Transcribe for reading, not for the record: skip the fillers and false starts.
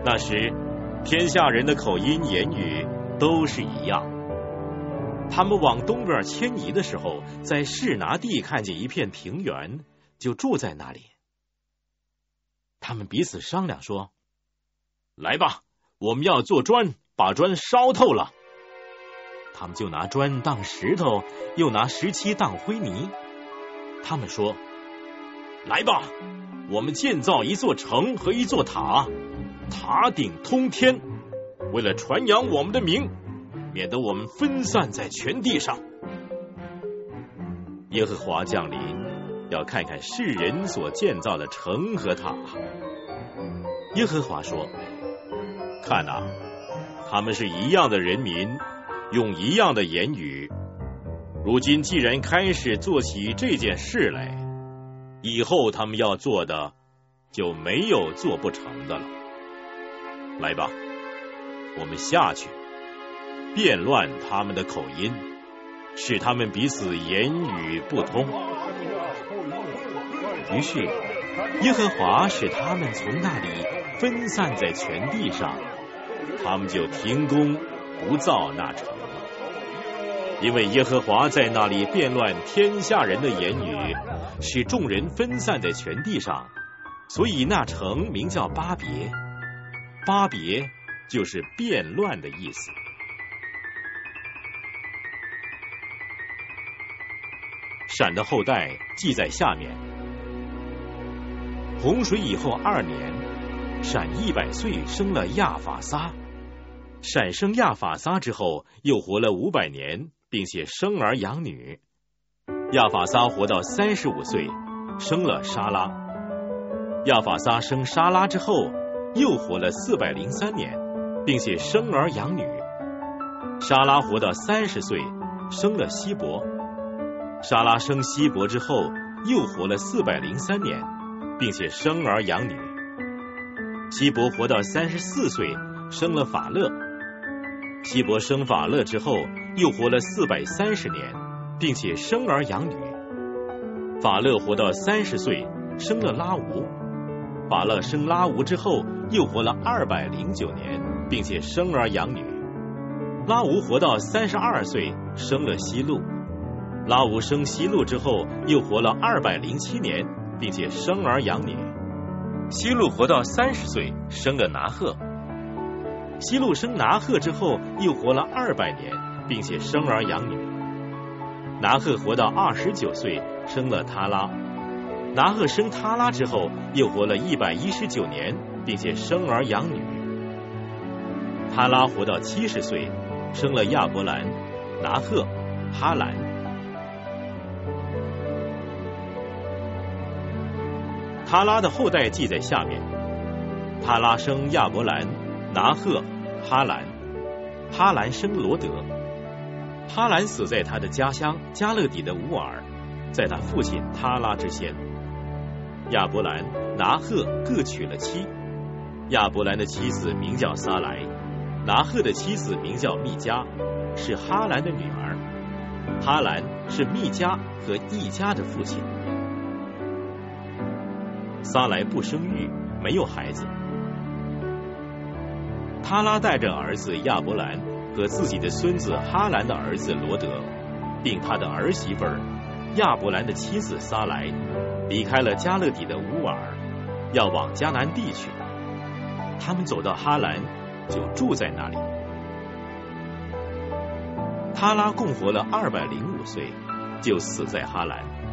那时天下人的口音言语都是一样。他们往东边迁移的时候，在示拿地看见一片平原，就住在那里。他们彼此商量说，来吧，我们要做砖，把砖烧透了。他们就拿砖当石头，又拿石漆当灰泥。他们说，来吧，我们建造一座城和一座塔，塔顶通天，为了传扬我们的名，免得我们分散在全地上。耶和华降临，要看看世人所建造的城和塔。耶和华说，看啊，他们是一样的人民，用一样的言语。如今既然开始做起这件事来，以后他们要做的就没有做不成的了。来吧，我们下去，变乱他们的口音，使他们彼此言语不通。于是耶和华使他们从那里分散在全地上，他们就停工不造那城了。因为耶和华在那里变乱天下人的言语，使众人分散在全地上，所以那城名叫巴别。巴别就是变乱的意思。闪的后代记在下面。洪水以后2年，闪100岁生了亚法撒。闪生亚法撒之后，又活了500年，并且生儿养女。亚法撒活到35岁，生了沙拉。亚法撒生沙拉之后，又活了403年，并且生儿养女。沙拉活到30岁，生了希伯。沙拉生希伯之后，又活了403年，并且生儿养女。希伯活到34岁，生了法勒。希伯生法勒之后，又活了430年，并且生儿养女。法勒活到30岁，生了拉吾。法勒生拉吾之后，又活了209年，并且生儿养女。拉吾活到32岁，生了希路。拉吾生希路之后，又活了207年，并且生儿养女。希路活到30岁，生了拿鹤。希路生拿鹤之后，又活了200年，并且生儿养女。拿鹤活到29岁，生了他拉。拿鹤生他拉之后，又活了119年，并且生儿养女。他拉活到70岁，生了亚伯兰、拿鹤、哈兰。他拉的后代记在下面。他拉生亚伯兰、拿鹤、哈兰。哈兰生罗德。哈兰死在他的家乡加勒底的乌尔，在他父亲他拉之先。亚伯兰、拿鹤各娶了妻。亚伯兰的妻子名叫撒莱，拿鹤的妻子名叫密迦，是哈兰的女儿。哈兰是密迦和易家的父亲。撒莱不生育，没有孩子。他拉带着儿子亚伯兰和自己的孙子哈兰的儿子罗德，并他的儿媳妇亚伯兰的妻子撒莱，离开了加勒底的乌尔，要往迦南地去。他们走到哈兰，就住在那里。他拉共活了205岁，就死在哈兰。